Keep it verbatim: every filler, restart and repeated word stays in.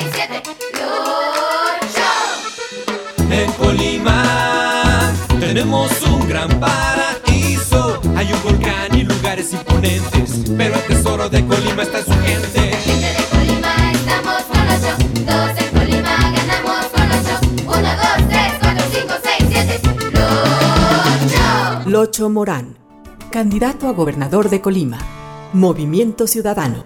seis, siete. Lucho. En Colima tenemos un gran paraíso. Hay un volcán y lugares imponentes, pero el tesoro de Colima está en su gente. Gente de Colima, estamos con ocho. Dos en Colima, ganamos con ocho. Uno, dos, tres, cuatro, cinco, seis, siete. Lucho. Locho Morán, candidato a gobernador de Colima. Movimiento Ciudadano.